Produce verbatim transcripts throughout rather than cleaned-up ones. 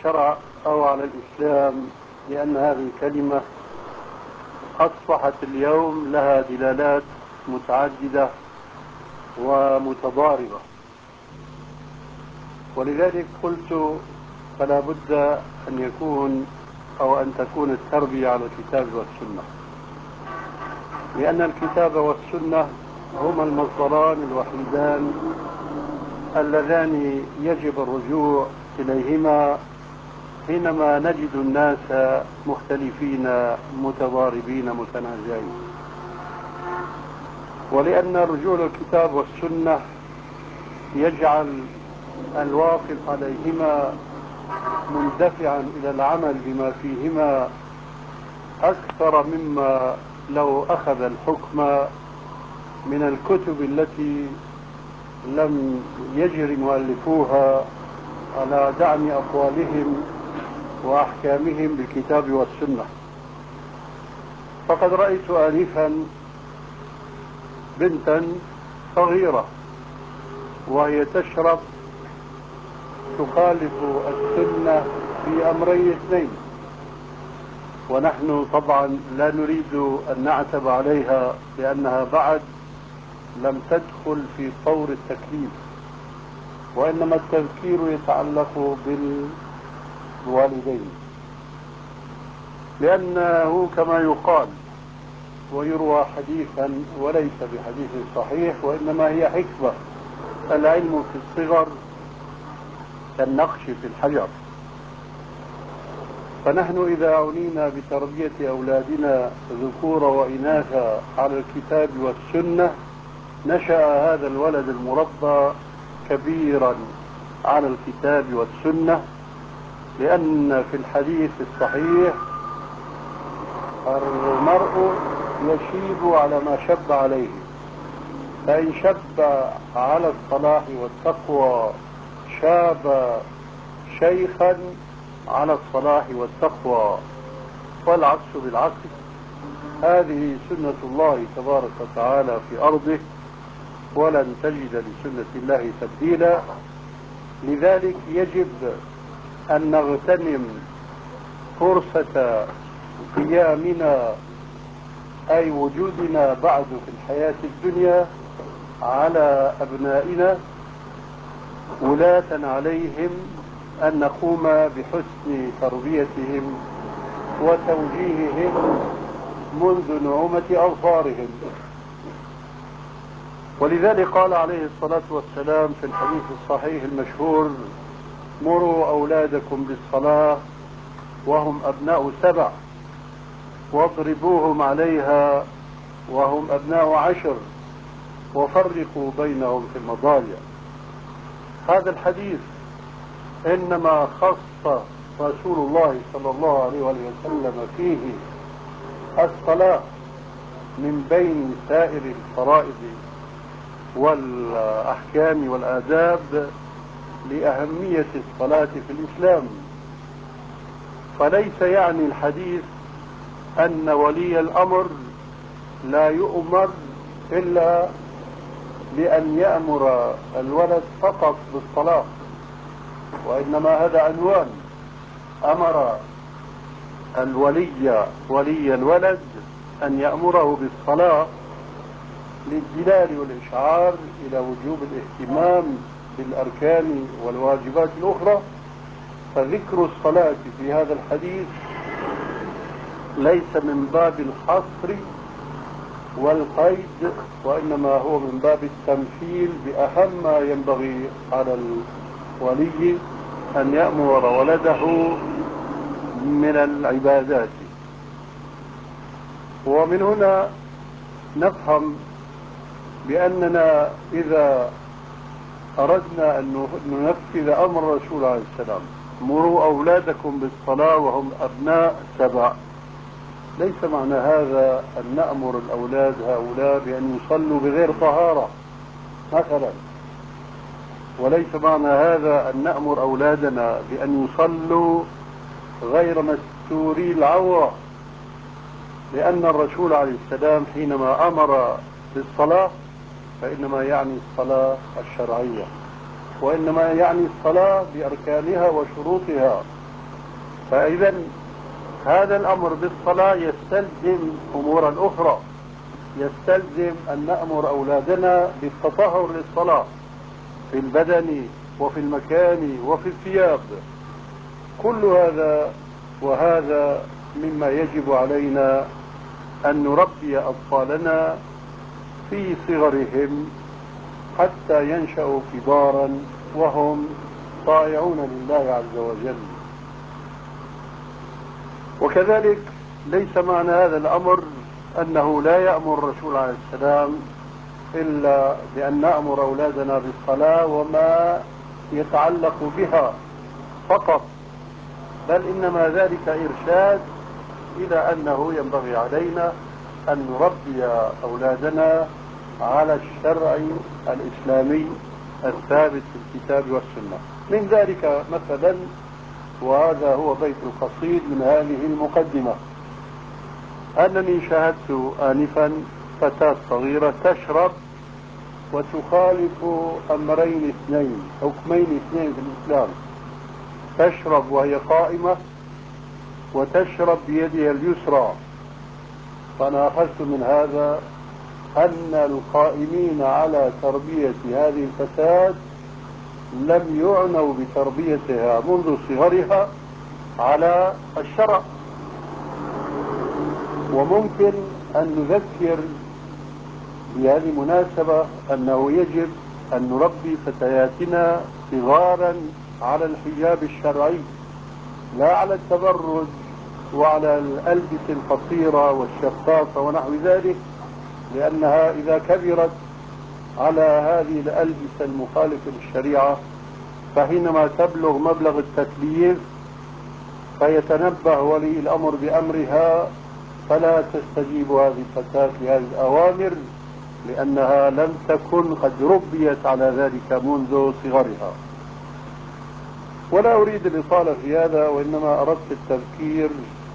الشرع أو على الإسلام، لأن هذه الكلمة أصبحت اليوم لها دلالات متعددة ومتضاربة، ولذلك قلت فلا بد أن يكون أو أن تكون التربية على الكتاب والسنة، لأن الكتاب والسنة هما المصدران الوحيدان اللذان يجب الرجوع إليهما حينما نجد الناس مختلفين متضاربين متنازعين. ولأن رجوع الكتاب والسنة يجعل الواقف عليهما مندفعا إلى العمل بما فيهما أكثر مما لو أخذ الحكم من الكتب التي لم يجر مؤلفوها على دعم أقوالهم وأحكامهم بالكتاب والسنة. فقد رأيت آنفا بنتا صغيرة وهي تشرب تخالف السنة في أمرين اثنين، ونحن طبعا لا نريد أن نعتب عليها لأنها بعد لم تدخل في طور التكليف، وإنما التذكير يتعلق بالوالدين، لأنه كما يقال ويروى حديثا وليس بحديث صحيح وإنما هي حكمة: العلم في الصغر كالنقش في الحجر. فنحن إذا عنينا بتربية أولادنا ذكور وإناثا على الكتاب والسنة نشأ هذا الولد المربى كبيرا على الكتاب والسنة، لأن في الحديث الصحيح المرء يشيب على ما شب عليه، فإن شب على الصلاح والتقوى شاب شيخا على الصلاح والتقوى، والعكس بالعكس. هذه سنة الله تبارك وتعالى في أرضه، ولن تجد لسنة الله تبديلا. لذلك يجب أن نغتنم فرصة قيامنا أي وجودنا بعد في الحياة الدنيا على أبنائنا، ولاة عليهم أن نقوم بحسن تربيتهم وتوجيههم منذ نعومة أظفارهم. ولذلك قال عليه الصلاة والسلام في الحديث الصحيح المشهور: مروا أولادكم بالصلاة وهم أبناء سبع، واضربوهم عليها وهم أبناء عشر، وفرقوا بينهم في المضاجع. هذا الحديث إنما خص رسول الله صلى الله عليه وسلم فيه الصلاة من بين سائر الفرائض والأحكام والآداب لأهمية الصلاة في الإسلام. فليس يعني الحديث أن ولي الأمر لا يؤمر إلا بأن يأمر الولد فقط بالصلاة، وإنما هذا عنوان: أمر الولي ولي الولد أن يأمره بالصلاة للدلال والإشعار إلى وجوب الاهتمام بالأركان والواجبات الأخرى. فذكر الصلاة في هذا الحديث ليس من باب الحصر والقيد، وإنما هو من باب التمثيل بأهم ما ينبغي على الولي أن يأمر ولده من العبادات. ومن هنا نفهم بأننا إذا أردنا أن ننفذ أمر الرسول عليه السلام: مروا أولادكم بالصلاة وهم أبناء سبع، ليس معنى هذا أن نأمر الأولاد هؤلاء بأن يصلوا بغير طهارة مثلا، وليس معنى هذا أن نأمر أولادنا بأن يصلوا غير مستوري العورة، لأن الرسول عليه السلام حينما أمر بالصلاة فإنما يعني الصلاة الشرعية، وإنما يعني الصلاة بأركانها وشروطها، فإذا هذا الأمر بالصلاة يستلزم أمورا أخرى، يستلزم أن نأمر أولادنا بالتطهر للصلاة في البدن وفي المكان وفي الثياب. كل هذا وهذا مما يجب علينا أن نربي أطفالنا في صغرهم حتى ينشأوا كبارا وهم طائعون لله عز وجل. وكذلك ليس معنى هذا الأمر أنه لا يأمر الرسول عليه السلام إلا بأن نأمر أولادنا بالصلاة وما يتعلق بها فقط، بل إنما ذلك إرشاد إلى أنه ينبغي علينا أن نربي أولادنا على الشرع الإسلامي الثابت في الكتاب والسنة. من ذلك مثلا، وهذا هو بيت القصيد من هذه المقدمة، أنني شاهدت آنفا فتاة صغيرة تشرب وتخالف أمرين اثنين، حكمين اثنين في الإسلام، تشرب وهي قائمة وتشرب بيدها اليسرى. فأنا أخذت من هذا أن القائمين على تربية هذه الفتاة لم يعنوا بتربيتها منذ صغرها على الشرع. وممكن أن نذكر بهذه المناسبة أنه يجب أن نربي فتياتنا صغارا على الحجاب الشرعي، لا على التبرج وعلى الألبسة القصيرة والشفافة ونحو ذلك، لأنها إذا كبرت على هذه الألبسة المخالفة للشريعة فحينما تبلغ مبلغ التكليف فيتنبه ولي الأمر بأمرها فلا تستجيب هذه الفتاة لهذه الأوامر، لأنها لم تكن قد ربيت على ذلك منذ صغرها. ولا أريد الإطالة في هذا، وإنما أردت التذكير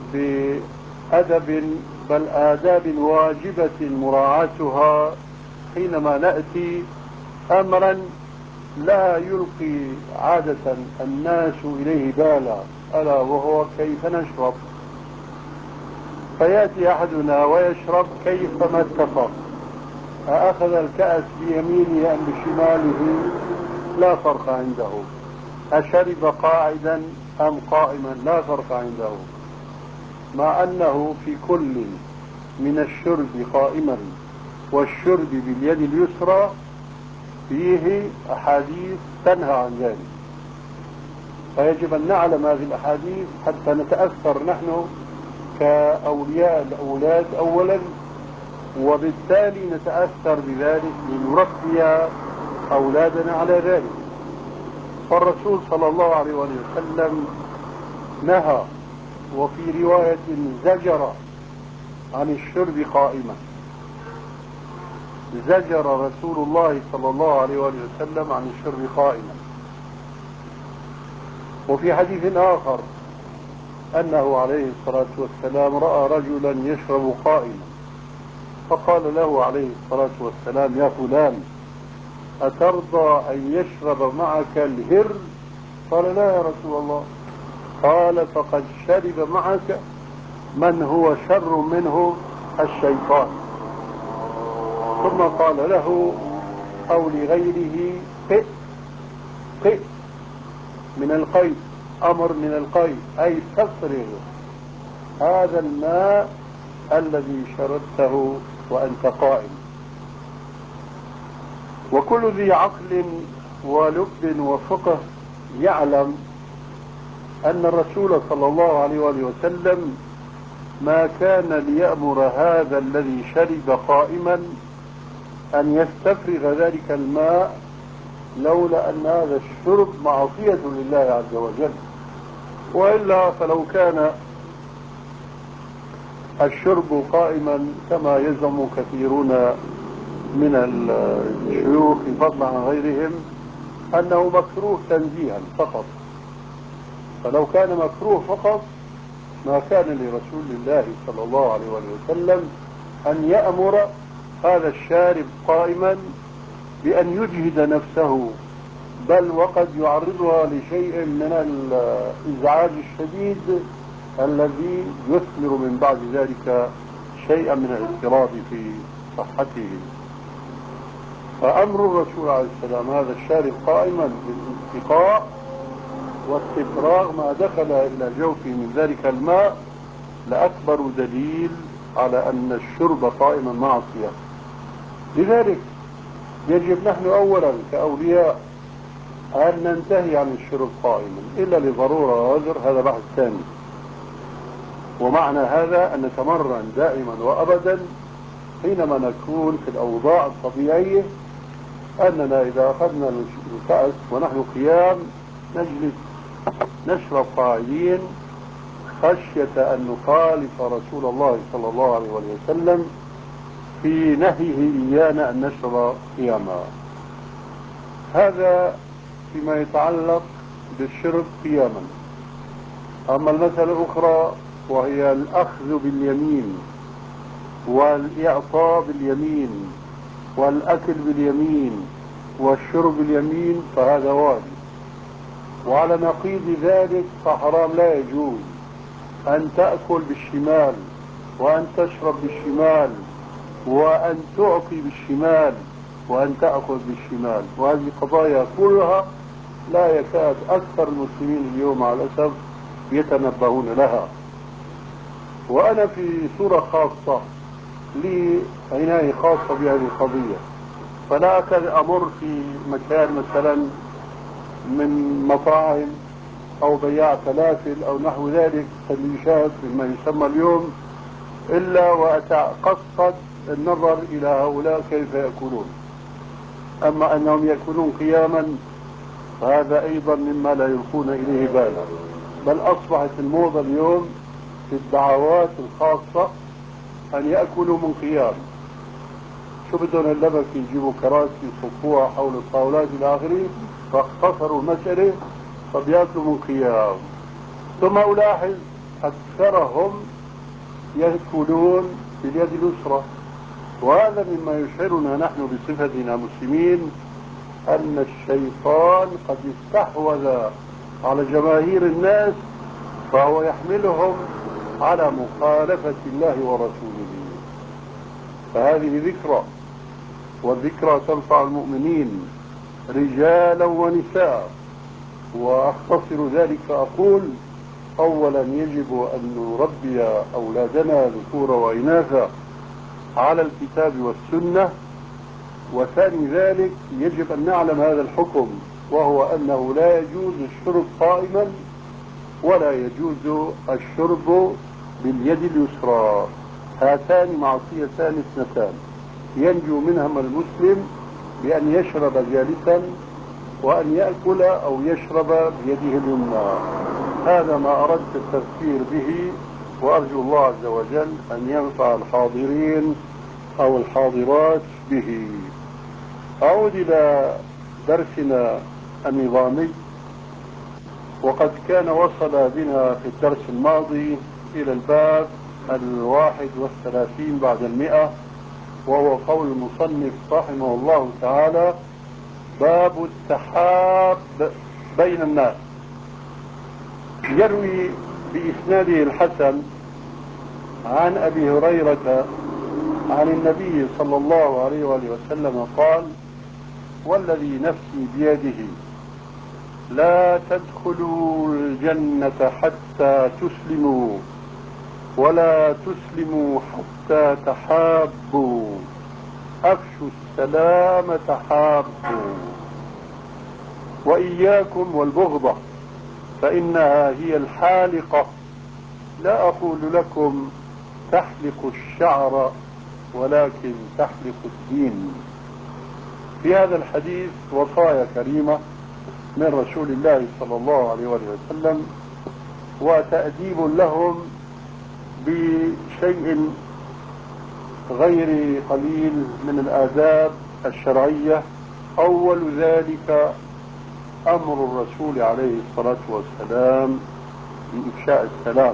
بأدب بل آداب واجبة مراعاتها حينما نأتي أمرا لا يلقي عادة الناس إليه بالا، ألا وهو كيف نشرب. فيأتي أحدنا ويشرب كيفما اتفق، أخذ الكأس بيمينه أم بشماله لا فرق عنده، أشرب قاعدا أم قائما لا فرق عنده، مع أنه في كل من الشرب قائما والشرب باليد اليسرى فيه أحاديث تنهى عن ذلك. فيجب أن نعلم هذه الأحاديث حتى نتأثر نحن كأولياء الأولاد أولا، وبالتالي نتأثر بذلك لنربي أولادنا على ذلك. فالرسول صلى الله عليه وسلم نهى، وفي رواية زجر عن الشرب قائما، زجر رسول الله صلى الله عليه وسلم عن الشرب قائما. وفي حديث آخر أنه عليه الصلاة والسلام رأى رجلا يشرب قائما، فقال له عليه الصلاة والسلام: يا فلان، أترضى أن يشرب معك الهر؟ قال: لا يا رسول الله. قال: فقد شرب معك من هو شر منه، الشيطان. ثم قال له أو لغيره: قئ قئ من القيء، أمر من القيء، أي تفرغ هذا الماء الذي شربته وأنت قائم. وكل ذي عقل ولب وفقه يعلم أن الرسول صلى الله عليه وسلم ما كان ليأمر هذا الذي شرب قائما أن يستفرغ ذلك الماء لولا أن هذا الشرب معصية لله عز وجل، وإلا فلو كان الشرب قائما كما يزعم كثيرون من الشيوخ فضلا عن غيرهم أنه مكروه تنزيها فقط، فلو كان مكروه فقط ما كان لرسول الله صلى الله عليه وسلم أن يأمر هذا الشارب قائما بأن يجهد نفسه بل وقد يعرضها لشيء من الإزعاج الشديد الذي يثمر من بعد ذلك شيئا من الاضطراب في صحته. فأمر الرسول عليه السلام هذا الشارب قائما بالانتقاء واستفراغ ما دخل إلى جوفه من ذلك الماء لأكبر دليل على أن الشرب قائما معصية. لذلك يجب نحن أولا كأولياء أن ننتهي عن الشرب قائما إلا لضرورة وعذر، هذا بحث ثاني. ومعنى هذا أن نتمرن دائما وأبدا حينما نكون في الأوضاع الطبيعية أننا إذا أخذنا الكأس ونحن قيام نجلس نشرب قاعدين خشية أن نخالف رسول الله صلى الله عليه وسلم في نهيه إيانا أن نشرب قياما. هذا فيما يتعلق بالشرب قياما. أما المسألة الأخرى وهي الأخذ باليمين والإعطاء باليمين والأكل باليمين والشرب باليمين فهذا واجب. وعلى نقيض ذلك فحرام، لا يجوز أن تأكل بالشمال وأن تشرب بالشمال وأن تعطي بالشمال وأن تأخذ بالشمال. وهذه قضايا كلها لا يكاد أكثر المسلمين اليوم مع الأسف يتنبهون لها. وأنا في صورة خاصة لي عناية خاصة بهذه القضية، فلا أكاد أمر في مكان مثلا من مطاعم أو بياع فلافل أو نحو ذلك سندويشات مما يسمى اليوم إلا وأتقصد النظر إلى هؤلاء كيف يأكلون. أما أنهم يأكلون قياما فهذا أيضا مما لا يلقون إليه بالا. بل أصبحت الموضة اليوم في الدعوات الخاصة أن يأكلوا من قيام. شو بدهم اللبك يجيبوا كراسي يصفوها حول الطاولات إلى آخره، فاختصروا المسألة فبيأكلوا من قيام. ثم ألاحظ أكثرهم يأكلون باليد اليسرى، وهذا مما يشعرنا نحن بصفتنا مسلمين أن الشيطان قد استحوذ على جماهير الناس فهو يحملهم على مخالفة الله ورسوله. فهذه ذكرى، والذكرى تنفع المؤمنين رجالا ونساء. وأختصر ذلك فأقول أولا يجب أن نربي أولادنا ذكورا وإناثا على الكتاب والسنة. وثاني ذلك يجب أن نعلم هذا الحكم، وهو أنه لا يجوز الشرب قائما ولا يجوز الشرب باليد اليسرى. هاتان معصيتان اثنتان ينجو منهما المسلم بأن يشرب جالسا وأن يأكل أو يشرب بيده اليمنى. هذا ما أردت التذكير به، وأرجو الله عز وجل أن ينفع الحاضرين أو الحاضرات به. أعود إلى درسنا النظامي، وقد كان وصل بنا في الدرس الماضي إلى الباب الواحد والثلاثين بعد المئة، وهو قول المصنف رحمه الله تعالى: باب التحاب بين الناس. يروي بإسناده الحسن عن أبي هريرة عن النبي صلى الله عليه وآله وسلم قال: والذي نفسي بيده لا تدخلوا الجنة حتى تسلموا ولا تسلموا حتى تحابوا، أفشوا السلام تحابوا، وإياكم والبغضة فإنها هي الحالقة، لا أقول لكم تحلق الشعر ولكن تحلق الدين. في هذا الحديث وصايا كريمة من رسول الله صلى الله عليه وسلم، وتأديب لهم بشيء غير قليل من الآداب الشرعية. أول ذلك أمر الرسول عليه الصلاة والسلام بإفشاء السلام.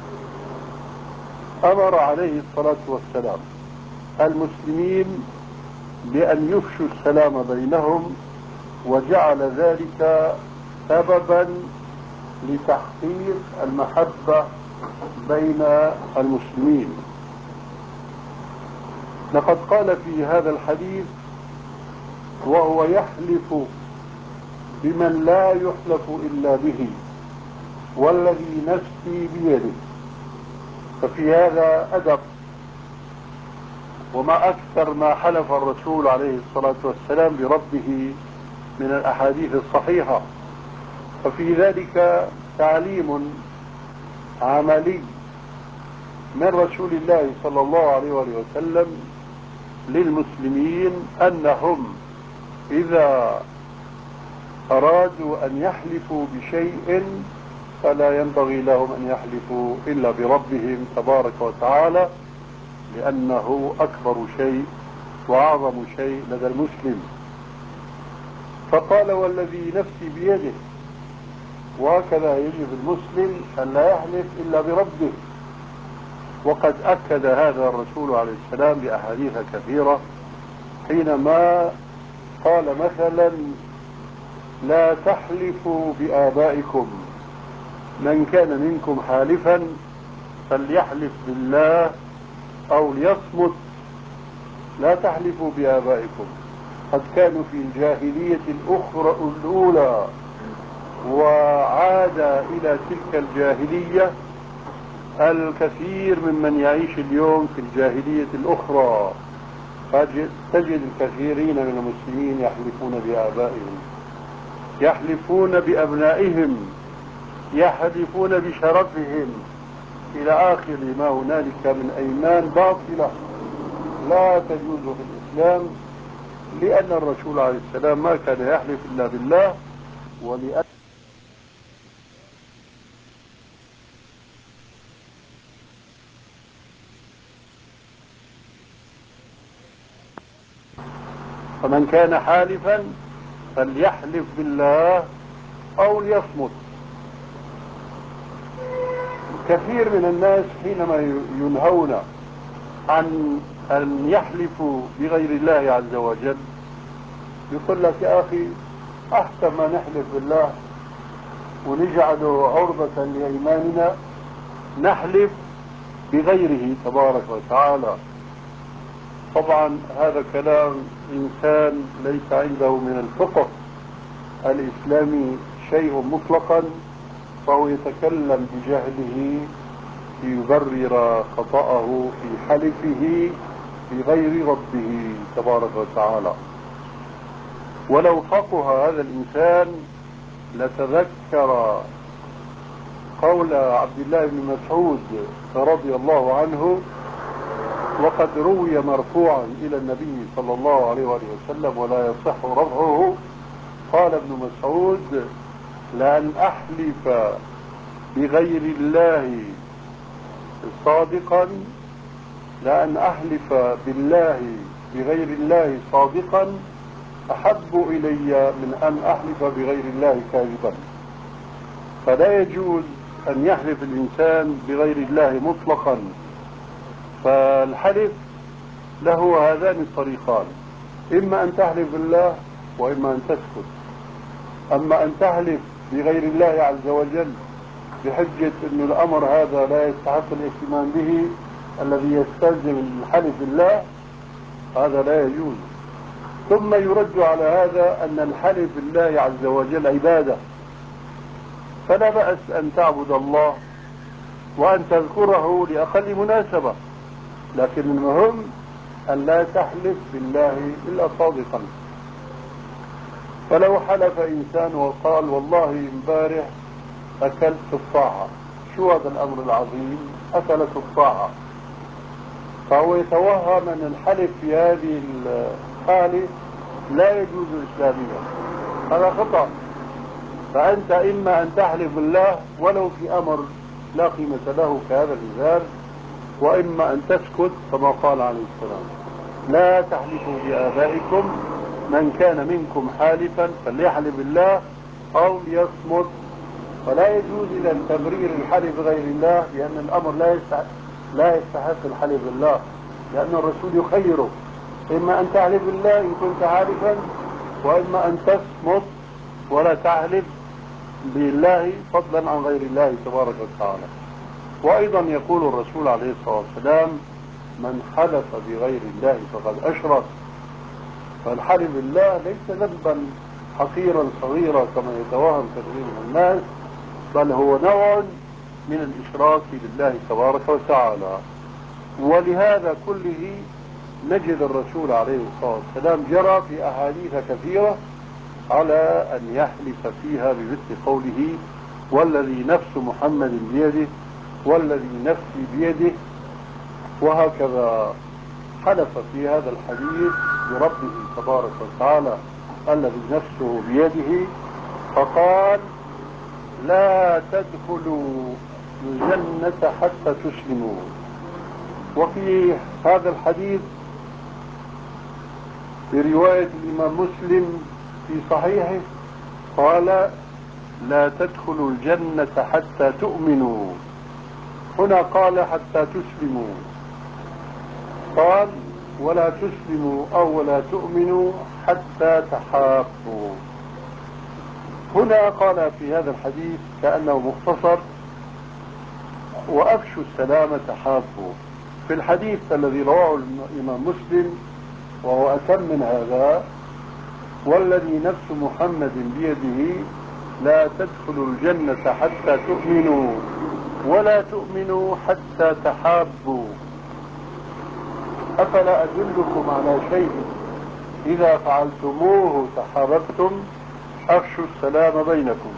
أمر عليه الصلاة والسلام المسلمين بأن يفشوا السلام بينهم وجعل ذلك سببا لتحقيق المحبة بين المسلمين. لقد قال في هذا الحديث: وهو يحلف بمن لا يحلف إلا به والذي نفسي بيده. ففي هذا أدب، وما أكثر ما حلف الرسول عليه الصلاة والسلام بربه من الأحاديث الصحيحة. ففي ذلك تعليم عملي من رسول الله صلى الله عليه وسلم للمسلمين أنهم إذا أرادوا أن يحلفوا بشيء فلا ينبغي لهم أن يحلفوا إلا بربهم تبارك وتعالى، لأنه أكبر شيء وأعظم شيء لدى المسلم. فقال: والذي نفسي بيده. وهكذا يجب المسلم أن لا يحلف إلا بربه. وقد أكد هذا الرسول عليه السلام بأحاديث كثيرة حينما قال مثلا: لا تحلفوا بآبائكم، من كان منكم حالفا فليحلف بالله أو ليصمت. لا تحلفوا بآبائكم. قد كانوا في الجاهلية الأخرى الأولى وعاد إلى تلك الجاهلية الكثير ممن يعيش اليوم في الجاهلية الأخرى. تجد الكثيرين من المسلمين يحلفون بآبائهم، يحلفون بأبنائهم، يحلفون بشرفهم، إلى آخر ما هنالك من أيمان باطلة لا تجوز في الإسلام، لأن الرسول عليه السلام ما كان يحلف إلا بالله. ولأن فمن كان حالفا فليحلف بالله أو ليصمت. كثير من الناس حينما ينهون عن أن يحلفوا بغير الله عز وجل يقول لك: يا أخي، أحسن ما نحلف بالله ونجعله عرضة لأيماننا نحلف بغيره تبارك وتعالى. طبعا هذا كلام إنسان ليس عنده من الفقه الإسلامي شيء مطلقا، فهو يتكلم بجهله ليبرر خطأه في حلفه بغير ربه تبارك وتعالى. ولو فقه هذا الإنسان لتذكر قول عبد الله بن مسعود رضي الله عنه، وقد روي مرفوعا إلى النبي صلى الله عليه وسلم ولا يصح رفعه. قال ابن مسعود: لأن أحلف بغير الله صادقا لأن أحلف بالله بغير الله صادقا أحب إلي من أن أحلف بغير الله كاذبا. فلا يجوز أن يحلف الإنسان بغير الله مطلقا. فالحلف له هذان الطريقان: إما أن تحلف بالله وإما أن تسكت. أما أن تحلف بغير الله عز وجل بحجة أن الأمر هذا لا يستحق الاهتمام به الذي يستلزم الحلف بالله، هذا لا يجوز. ثم يرد على هذا أن الحلف بالله عز وجل عبادة، فلا بأس أن تعبد الله وأن تذكره لأقل مناسبة، لكن المهم أن لا تحلف بالله إلا صادقا. فلو حلف إنسان وقال: والله امبارح أكلت تفاحة، شو هذا الأمر العظيم؟ أكل تفاحة، فهو يتوهم أن الحلف في هذه الحالة لا يجوز إسلاميا. هذا خطأ. فأنت إما أن تحلف بالله ولو في أمر لا قيمة له كهذا المثال، وإما أن تسكت كما قال عليه السلام: لا تحلفوا بآبائكم، من كان منكم حالفا فليحلف بالله أو ليصمت. فلا يجوز إلى تبرير الحلف بغير الله، لأن الأمر لا يستحق, لا يستحق الحلف بالله، لأن الرسول يخيره: إما أن تحلف بالله إن كنت حالفا وإما أن تصمت ولا تعلم بالله فضلا عن غير الله تبارك وتعالى. وأيضا يقول الرسول عليه الصلاة والسلام: من حلف بغير الله فقد أشرك. فالحلف بالله ليس ذنبا حقيرا صغيرا كما يتوهم كثير من الناس، بل هو نوع من الإشراك بالله تبارك وتعالى. ولهذا كله نجد الرسول عليه الصلاة والسلام جرى في أحاديث كثيرة على أن يحلف فيها بمثل قوله: والذي نفس محمد بيده والذي نفسي بيده. وهكذا حلف في هذا الحديث بربه تبارك وتعالى الذي نفسه بيده، فقال: لا تدخلوا الجنة حتى تسلموا. وفي هذا الحديث في رواية الإمام مسلم في صحيحه قال: لا تدخلوا الجنة حتى تؤمنوا. هنا قال: حتى تسلموا. قال: ولا تسلموا أو ولا تؤمنوا حتى تحابوا. هنا قال في هذا الحديث كأنه مختصر: وأفشوا السلام تحابوا. في الحديث الذي رواه الإمام مسلم وهو أتم من هذا: والذي نفس محمد بيده لا تدخلوا الجنة حتى تؤمنوا ولا تؤمنوا حتى تحابوا. أفلا أدلكم على شيء إذا فعلتموه تحاببتم؟ أفشوا السلام بينكم.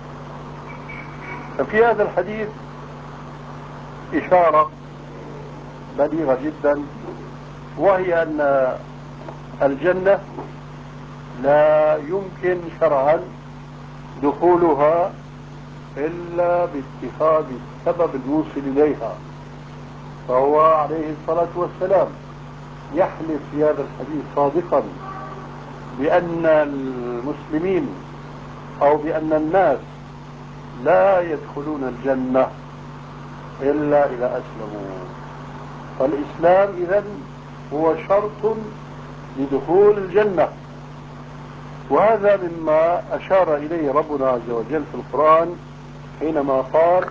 ففي هذا الحديث إشارة بليغة جدا، وهي أن الجنة لا يمكن شرعا دخولها إلا باتخاذ السبب الموصل إليها. فهو عليه الصلاة والسلام يحلف في هذا الحديث صادقا بأن المسلمين أو بأن الناس لا يدخلون الجنة إلا إذا أسلموا. فالإسلام إذن هو شرط لدخول الجنة، وهذا مما أشار إليه ربنا عز وجل في القرآن حينما قال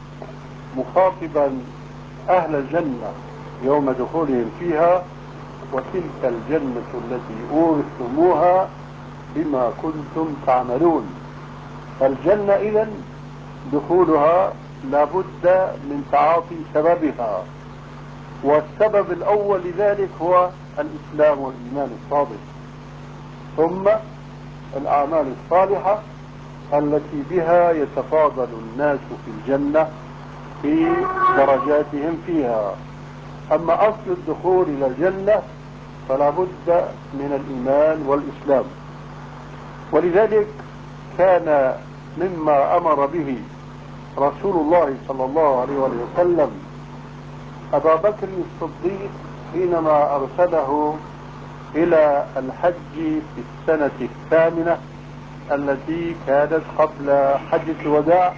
مخاطبا أهل الجنة يوم دخولهم فيها: وتلك الجنة التي أورثتموها بما كنتم تعملون. فالجنة إذن دخولها لابد من تعاطي سببها، والسبب الأول لذلك هو الإسلام والإيمان الصادق، ثم الأعمال الصالحة التي بها يتفاضل الناس في الجنة في درجاتهم فيها. أما أصل الدخول إلى الجنة فلا بد من الإيمان والإسلام. ولذلك كان مما أمر به رسول الله صلى الله عليه وسلم أبا بكر الصديق حينما أرسله إلى الحج في السنة الثامنة التي كانت قبل حجة الوداع،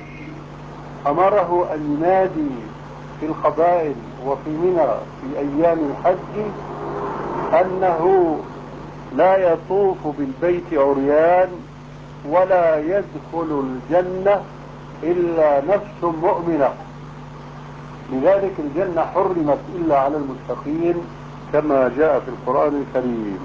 أمره أن ينادي في القبائل وفي منى في أيام الحج أنه لا يطوف بالبيت عريان ولا يدخل الجنة إلا نفس مؤمنة. لذلك الجنة حرمت إلا على المتقين كما جاء في القرآن الكريم.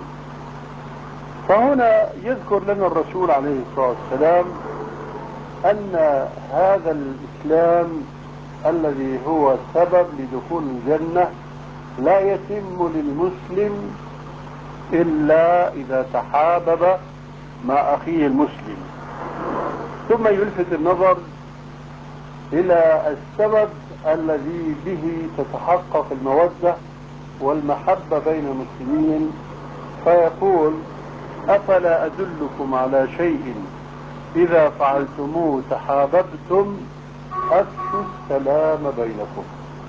فهنا يذكر لنا الرسول عليه الصلاة والسلام أن هذا الإسلام الذي هو سبب لدخول الجنة لا يتم للمسلم إلا إذا تحابب مع أخيه المسلم. ثم يلفت النظر إلى السبب الذي به تتحقق المودة والمحبة بين المسلمين، فيقول: أفلا أدلكم على شيء إذا فعلتموه تحاببتم؟ أفشوا السلام بينكم.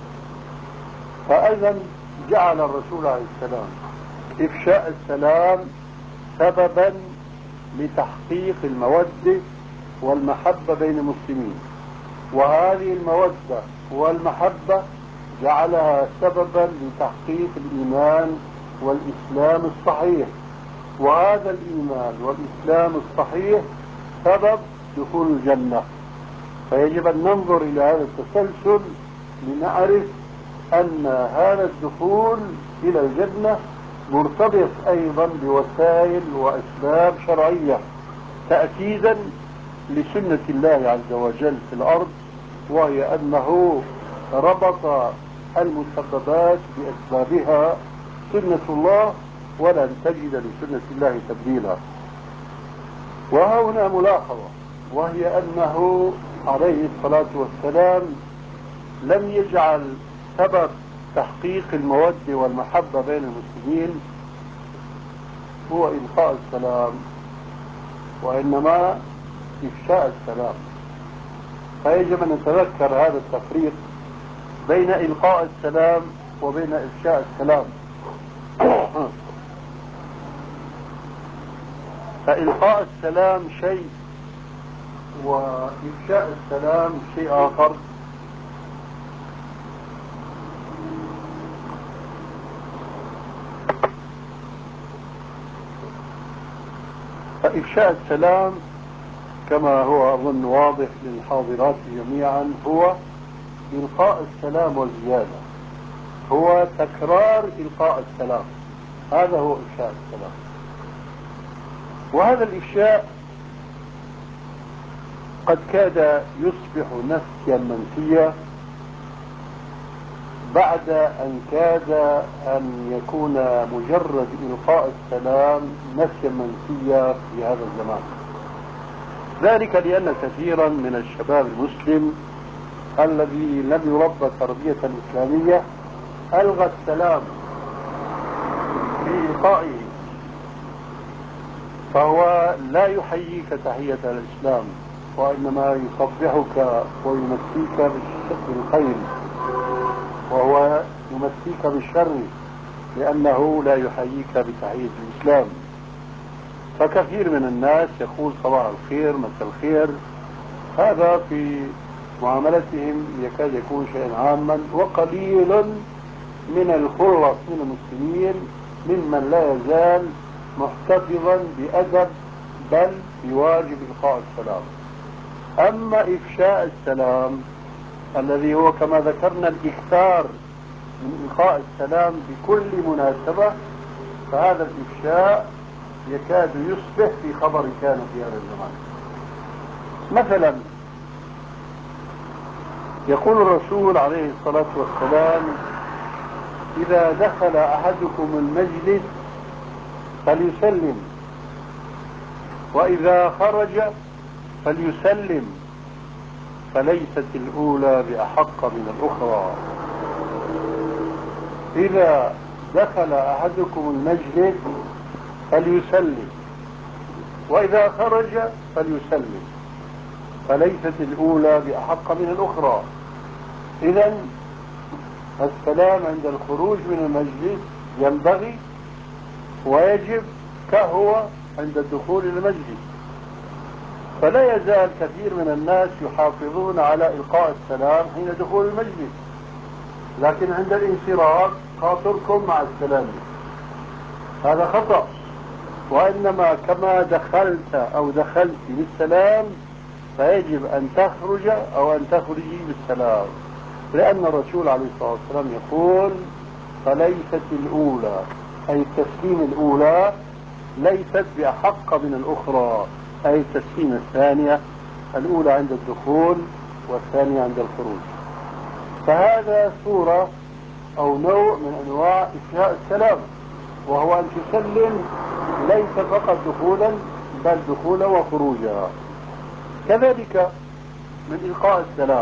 فأذن جعل الرسول عليه السلام إفشاء السلام سببا لتحقيق المودة والمحبة بين المسلمين، وهذه المودة والمحبة جعلها سببا لتحقيق الإيمان والإسلام الصحيح. وهذا الإيمان والإسلام الصحيح سبب دخول الجنة. فيجب أن ننظر إلى هذا التسلسل لنعرف أن هذا الدخول إلى الجنة مرتبط أيضا بوسائل وأسباب شرعية تأكيدا لسنة الله عز وجل في الأرض، وهي أنه ربط المسببات بأسبابها سنة الله، ولن تجد لسنة الله تبديلا. وهنا ملاحظة، وهي أنه عليه الصلاة والسلام لم يجعل سبب تحقيق المودة والمحبة بين المسلمين هو إلقاء السلام، وإنما إفشاء السلام. فيجب أن نتذكر هذا التفريق بين إلقاء السلام وبين إفشاء السلام. فإلقاء السلام شيء وإفشاء السلام شيء آخر. فإفشاء السلام كما هو أظن واضح للحاضرات جميعا هو إلقاء السلام والزيادة، هو تكرار إلقاء السلام، هذا هو إفشاء السلام. وهذا الإفشاء قد كاد يصبح نسيا منسيا بعد أن كاد أن يكون مجرد إلقاء السلام نسيا منسيا في هذا الزمان. ذلك لأن كثيرا من الشباب المسلم الذي لم يربى تربية إسلامية ألغى السلام في إلقائه، فهو لا يحييك تحية الإسلام، وإنما يصبحك ويمسيك بالخير، وهو يمسيك بالشر لأنه لا يحييك بتحية الإسلام. فكثير من الناس يقول صباح الخير مساء الخير، هذا في معاملتهم يكاد يكون شيئا عاما، وقليل من الخلص من المسلمين ممن لا يزال محتفظا بأدب بل بواجب إلقاء السلام. أما إفشاء السلام الذي هو كما ذكرنا الإكثار من إلقاء السلام بكل مناسبة، فهذا الإفشاء يكاد يصبح في خبر كان في هذا الزمان. مثلا يقول الرسول عليه الصلاة والسلام: إذا دخل أحدكم المجلس فليسلم، وإذا خرج فليسلم، فليست الأولى بأحق من الأخرى. إذا دخل أحدكم المجلس فليسلم، وإذا خرج فليسلم، فليست الأولى بأحق من الأخرى. إذن السلام عند الخروج من المجلس ينبغي ويجب كهو عند الدخول إلى المجلس. فلا يزال كثير من الناس يحافظون على إلقاء السلام حين دخول المجلس، لكن عند الانصراف خاطركم مع السلام، هذا خطأ. وإنما كما دخلت أو دخلت بالسلام فيجب أن تخرج أو أن تخرجي بالسلام، لأن الرسول عليه الصلاة والسلام يقول: فليست الأولى، أي التسليم الأولى ليست بأحق من الأخرى، أي التسليم الثانية، الأولى عند الدخول والثانية عند الخروج. فهذا صورة أو نوع من أنواع إفشاء السلام، وهو أن تسلم ليس فقط دخولا بل دخولا وخروجا. كذلك من إلقاء السلام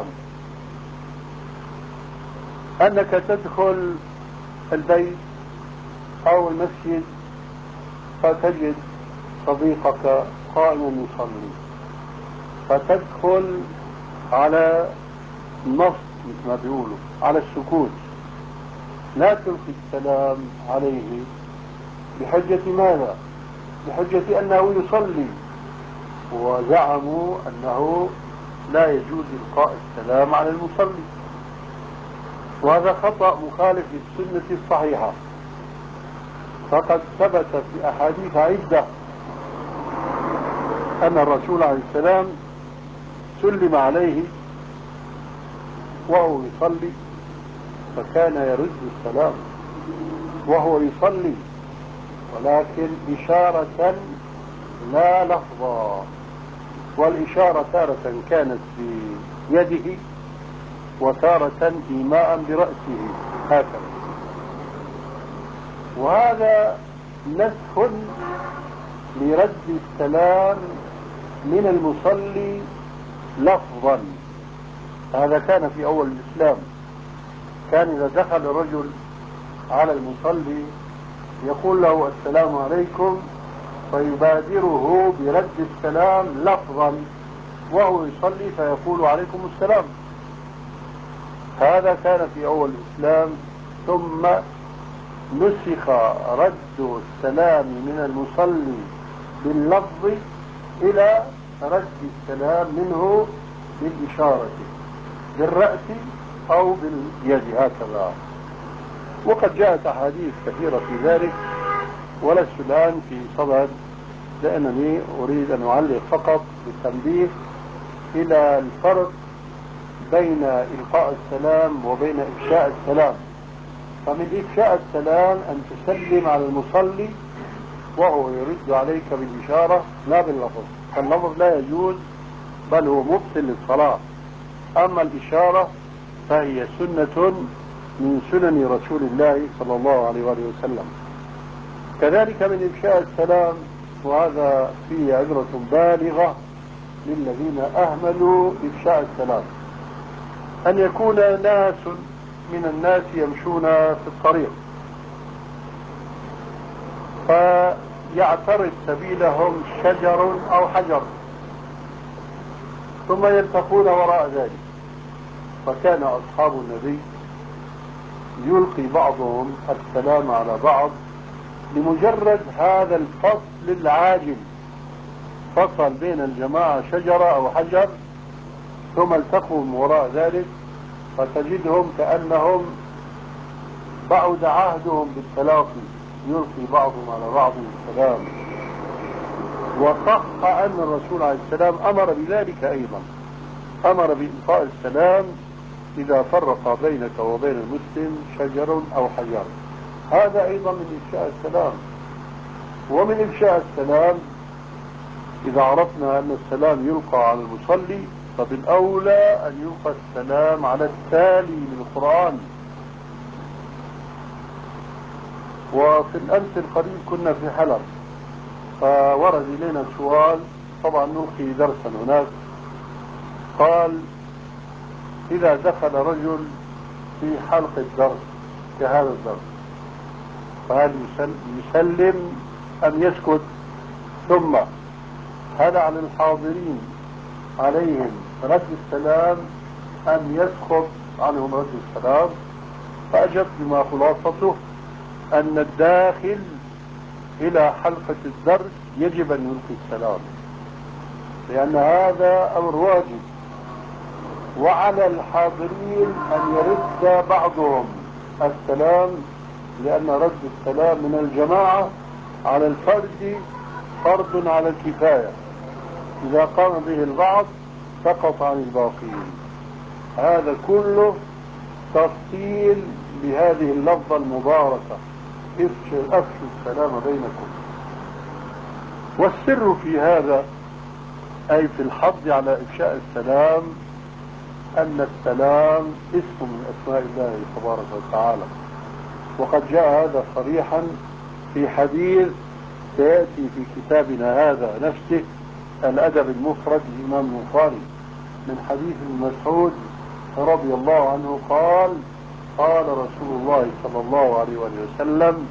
أنك تدخل البيت أو المسجد فتجد صديقك قائما يصلي، فتدخل على النص مثل ما بيقولوا، على السكوت، لا تلقي السلام عليه. بحجة ماذا؟ بحجة أنه يصلي، وزعموا أنه لا يجوز إلقاء السلام على المصلي، وهذا خطأ مخالف للسنة الصحيحة. فقد ثبت في أحاديث عدة أن الرسول عليه السلام سلم عليه وهو يصلي فكان يرد السلام وهو يصلي، ولكن إشارة لا لفظا، والإشارة تارة كانت بيده وتارة إيماء برأسه هكذا. وهذا نسخ لرد السلام من المصلي لفظا. هذا كان في أول الإسلام، كان إذا دخل رجل على المصلي يقول له السلام عليكم فيبادره برد السلام لفظا وهو يصلي فيقول عليكم السلام. هذا كان في أول الإسلام، ثم نسخ رد السلام من المصلي باللفظ إلى رد السلام منه بالإشارة بالرأس أو باليد هكذا. وقد جاءت أحاديث كثيرة في ذلك، ولست الآن في صدد، لأنني أريد أن أعلق فقط بالتنبيه إلى الفرق بين إلقاء السلام وبين إفشاء السلام. فمن إفشاء السلام أن تسلم على المصلي وهو يرد عليك بالإشارة لا باللفظ، فاللفظ لا يجوز بل هو مبطل للصلاة. أما الإشارة فهي سنة من سنن رسول الله صلى الله عليه وآله وسلم. كذلك من إفشاء السلام، وهذا فيه عبرة بالغة للذين أهملوا إفشاء السلام، أن يكون ناس من الناس يمشون في الطريق فيعترض سبيلهم شجر أو حجر ثم يلتقون وراء ذلك. فكان أصحاب النبي يلقي بعضهم السلام على بعض لمجرد هذا الفصل العاجل، فصل بين الجماعة شجرة أو حجر ثم التقوا من وراء ذلك، فتجدهم كأنهم بعد عهدهم بالتلاقي، يلقي بعضهم على بعض السلام. وصح أن الرسول عليه السلام أمر بذلك أيضا، أمر بإلقاء السلام إذا فرق بينك وبين المسلم شجر أو حجر. هذا أيضا من إفشاء السلام. ومن إفشاء السلام إذا عرفنا أن السلام يلقى على المصلي فبالأولى أن يلقى السلام على التالي من القرآن. وفي الأمس القريب كنا في حلب فورد إلينا سؤال، طبعا نلقي درسا هناك، قال إذا دخل رجل في حلقة درس كهذا الدرس فهل يسلم أم يسكت؟ ثم هل على الحاضرين عليهم رد السلام أم يسقط عنهم رد السلام؟ فأجبت بما خلاصته أن الداخل إلى حلقة الدرس يجب أن يلقي السلام، لأن هذا أمر واجب، وعلى الحاضرين أن يرد بعضهم السلام، لأن رد السلام من الجماعة على الفرد فرض على الكفاية، إذا قام به البعض سقط عن الباقين. هذا كله تفصيل لهذه اللفظة المباركة، افشوا السلام بينكم. والسر في هذا أي في الحض على إفشاء السلام أن السلام اسم من أسماء الله تبارك وتعالى، وقد جاء هذا صريحا في حديث سيأتي في كتابنا هذا نفسه الأدب المفرد للإمام البخاري من حديث ابن مسعود رضي الله عنه قال قال رسول الله صلى الله عليه وسلم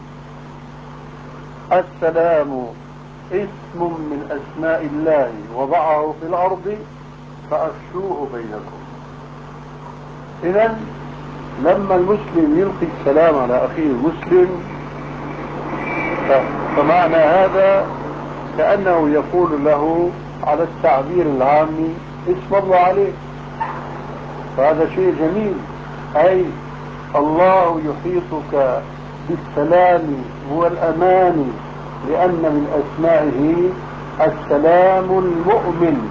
السلام اسم من أسماء الله وضعه في الأرض فأفشوه بينكم. إذن لما المسلم يلقي السلام على أخيه المسلم فمعنى هذا كأنه يقول له على التعبير العامي اسم الله عليه، فهذا شيء جميل، أي الله يحيطك بالسلام والأمان، لأن من أسمائه السلام المؤمن.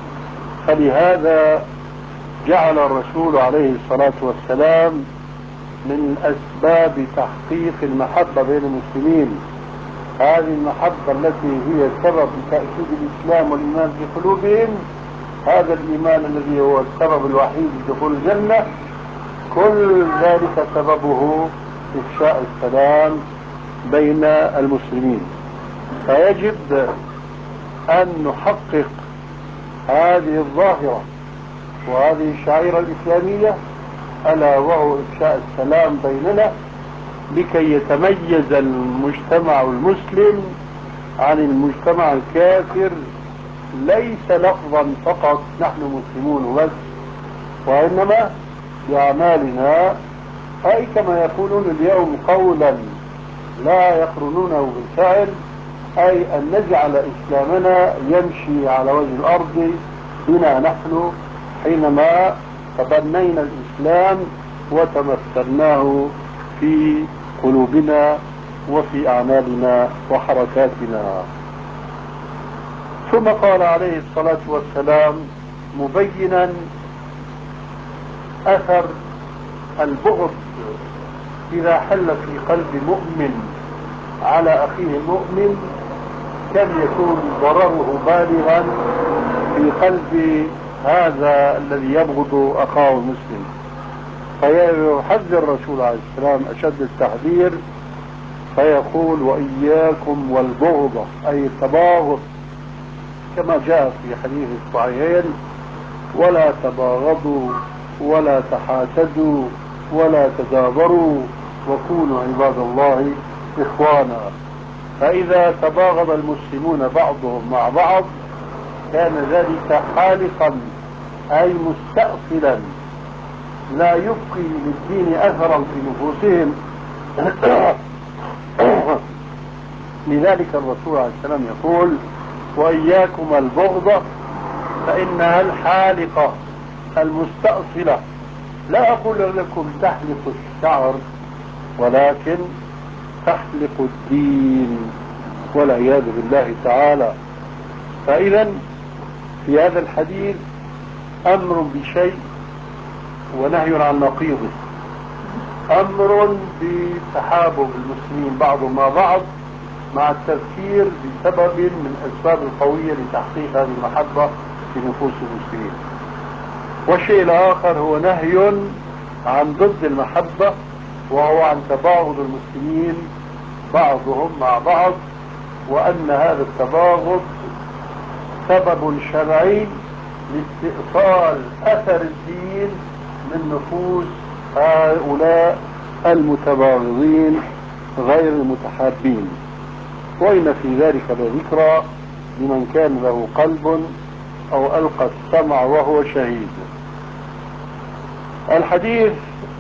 فلهذا جعل الرسول عليه الصلاة والسلام من أسباب تحقيق المحبة بين المسلمين هذه المحبة التي هي سبب تأكيد الإسلام والإيمان في قلوبهم، هذا الإيمان الذي هو السبب الوحيد لدخول الجنة، كل ذلك سببه إفشاء السلام بين المسلمين. فيجب أن نحقق هذه الظاهرة وهذه الشعيرة الإسلامية، ألا وهو إفشاء السلام بيننا، لكي يتميز المجتمع المسلم عن المجتمع الكافر، ليس لفظا فقط نحن مسلمون بس، وإنما بأعمالنا، أي كما يقولون اليوم قولا لا يقرنونه بالفعل، أي أن نجعل إسلامنا يمشي على وجه الأرض بنا نحن حينما تبنينا الإسلام وتمثلناه في قلوبنا وفي أعمالنا وحركاتنا. ثم قال عليه الصلاة والسلام مبينا أثر البغض إذا حل في قلب مؤمن على أخيه المؤمن، كم يكون ضرره بالغا في قلب هذا الذي يبغض أخاه المسلم. فيحذر الرسول عليه السلام أشد التحذير، فيقول وإياكم والبغض، أي التباغض، كما جاء في حديث الصحيحين: ولا تباغضوا ولا تحاسدوا ولا تدابروا وكونوا عباد الله إخوانا. فإذا تباغض المسلمون بعضهم مع بعض كان ذلك حالقا، أي مستأصلا، لا يبقي للدين أثرا في نفوسهم. لذلك الرسول عليه السلام يقول وإياكم البغض فإنها الحالقة المستأصلة. لا أقول لكم تحلق الشعر، ولكن تحلق الدين والعياذ بالله تعالى. فإذا في هذا الحديث أمر بشيء ونهي عن نقيضه، أمر بتحابب المسلمين بعضهم مع بعض، مع التذكير بسبب من الأسباب القوية لتحقيق هذه المحبة في نفوس المسلمين. والشيء الآخر هو نهي عن ضد المحبة، وهو عن تباغض المسلمين بعضهم مع بعض، وأن هذا التباغض سبب شرعي لاستئصال أثر الدين من نفوس هؤلاء المتباغضين غير المتحابين. وإن في ذلك لذكرى لمن كان له قلب أو ألقى السمع وهو شهيد. الحديث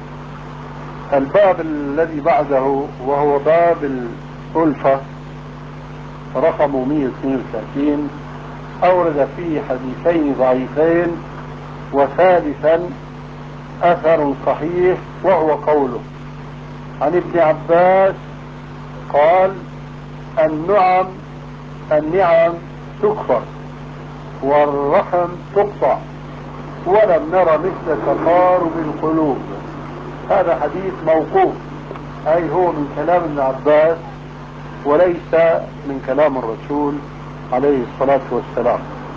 الباب الذي بعده وهو باب الألفة رقم مئة واثنين وثلاثين أورد فيه حديثين ضعيفين وثالثا أثر صحيح، وهو قوله عن ابن عباس قال النعم النعم تكفر والرحم تقطع ولم نرى مثل تقارب القلوب. هذا حديث موقوف، أي هو من كلام ابن عباس وليس من كلام الرسول عليه الصلاة والسلام.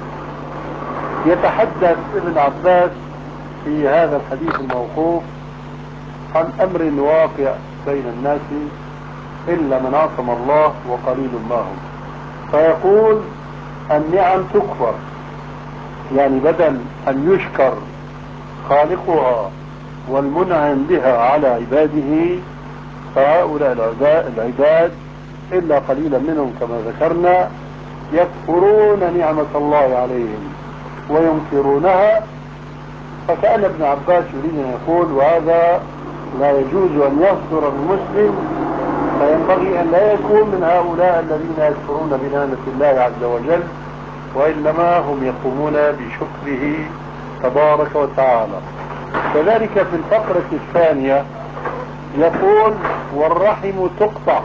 يتحدث ابن عباس في هذا الحديث الموقوف عن أمر واقع بين الناس إلا من عصم الله وقليل ما هم. فيقول النعم تكفر، يعني بدل أن يشكر خالقها والمنعم بها على عباده، فهؤلاء العباد إلا قليلا منهم كما ذكرنا يكفرون نعمة الله عليهم وينكرونها. فكأن ابن عباس يريد أن يقول وهذا لا يجوز أن يصدر المسلم، فينبغي أن لا يكون من هؤلاء الذين يكفرون بنعمة الله عز وجل، وإنما هم يقومون بشكره تبارك وتعالى. كذلك في الفقرة الثانية يقول والرحم تقطع،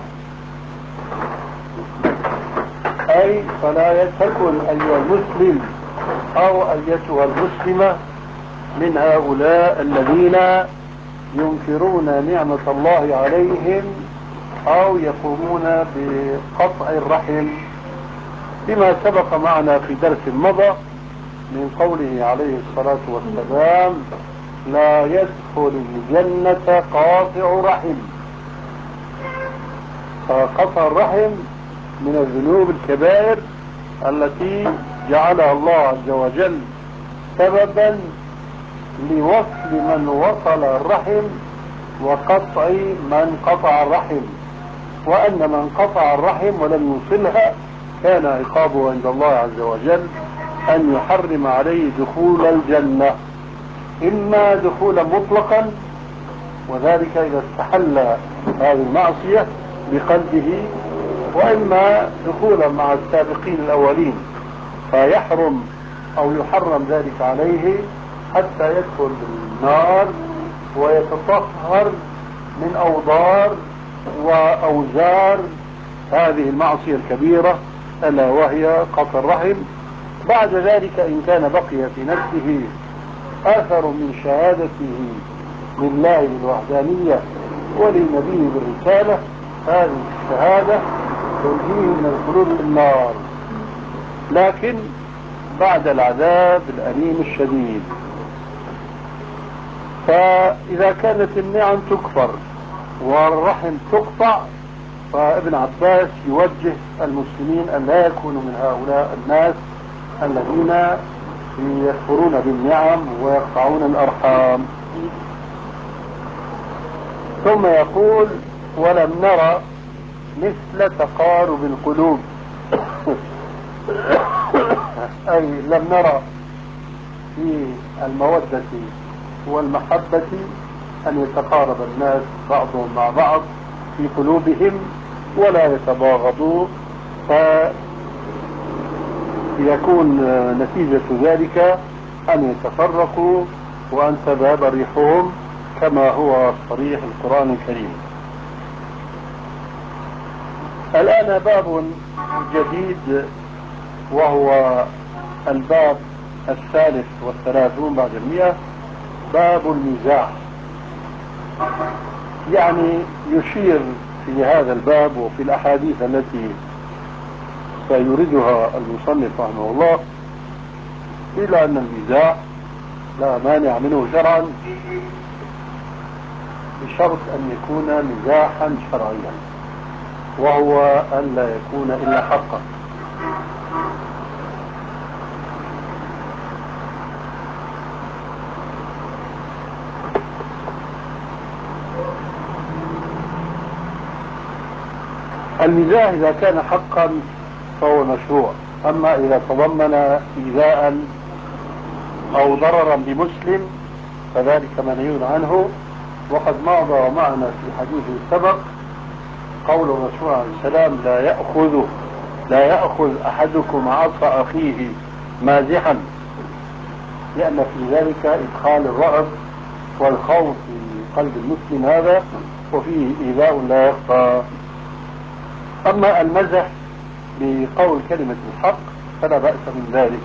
أي فلا تكن أيها المسلم أو أيتها المسلمة من هؤلاء الذين ينكرون نعمة الله عليهم أو يقومون بقطع الرحم، بما سبق معنا في درس مضى من قوله عليه الصلاة والسلام لا يدخل الجنة قاطع رحم. فقطع الرحم من الذنوب الكبائر التي جعلها الله عز وجل سببا لوصل من وصل الرحم وقطع من قطع الرحم، وأن من قطع الرحم ولم يوصلها كان عقابه عند الله عز وجل أن يحرم عليه دخول الجنة، إما دخولا مطلقا وذلك إذا استحل هذه المعصية بقلبه، وإما دخولا مع السابقين الأولين فيحرم أو يحرم ذلك عليه حتى يدخل النار ويتطهر من أوضار وأوزار هذه المعصية الكبيرة ألا وهي قطع الرحم. بعد ذلك إن كان بقي في نفسه أثر من شهادته لله بالوحدانية ولنبيه بالرسالة، هذه الشهادة تنجيه من الخلود في النار، لكن بعد العذاب الأليم الشديد. فإذا كانت النعم تكفر والرحم تقطع، فابن عباس يوجه المسلمين أن لا يكونوا من هؤلاء الناس الذين يكفرون بالنعم ويقطعون الأرحام. ثم يقول ولم نرى مثل تقارب القلوب أي لم نرى في المودة والمحبة أن يتقارب الناس بعضهم مع بعض في قلوبهم ولا يتباغضوا، فيكون نتيجة ذلك أن يتفرقوا وأن تذهب ريحهم كما هو صريح القرآن الكريم. الآن باب جديد وهو الباب الثالث والثلاثون بعد المئة، باب المزاح. يعني يشير في هذا الباب وفي الأحاديث التي سيوردها المصنف رحمه الله إلى أن المزاح لا مانع منه شرعا بشرط أن يكون مزاحا شرعيا، وهو أن لا يكون إلا حقا. المزاح إذا كان حقا فهو مشروع، أما إذا تضمن إيذاء أو ضررا بمسلم فذلك منهي عنه. وقد مضى معنا في حديث سبق قول الرسول عليه السلام لا يأخذ لا يأخذ أحدكم عصا أخيه مازحا، لأن في ذلك إدخال الرعب والخوف في قلب المسلم هذا، وفيه إيذاء لا يخفى. أما المزح بقول كلمة الحق فلا بأس من ذلك.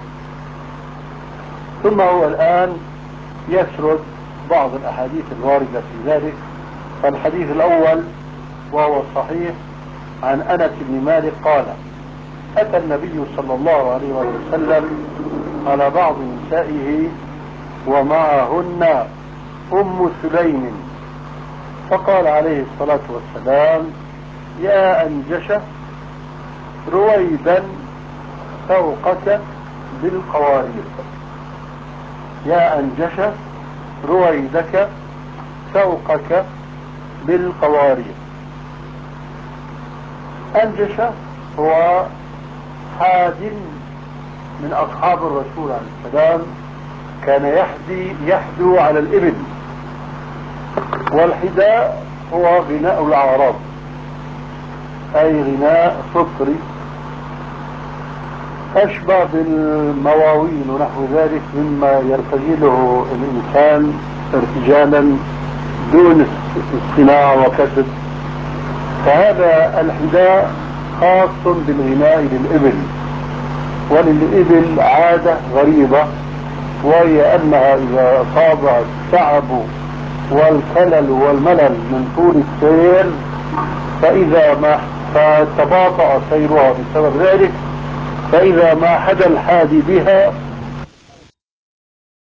ثم هو الآن يسرد بعض الأحاديث الواردة في ذلك. فالحديث الأول وهو الصحيح عن أنس بن مالك قال أتى النبي صلى الله عليه وسلم على بعض نسائه ومعهن أم سليم فقال عليه الصلاة والسلام يا أنجشة رويدا فوقك بالقوارير، يا أنجشة رويدك فوقك بالقوارير. أنجشة هو حاد من أصحاب الرسول عليه السلام، كان يحدي يحدو على الإبل، والحداء هو غناء الأعراب أي غناء فطري أشبه بالمواويل ونحو ذلك مما يرتجله الإنسان ارتجالا دون اصطناع وكسب. فهذا الحذاء خاص بالغناء للإبل، وللإبل عادة غريبة، وهي أنها إذا أصابها التعب والكلل والملل من طول السير فإذا ما فتباطأ سيرها بسبب ذلك، فإذا ما حدا الحادي بها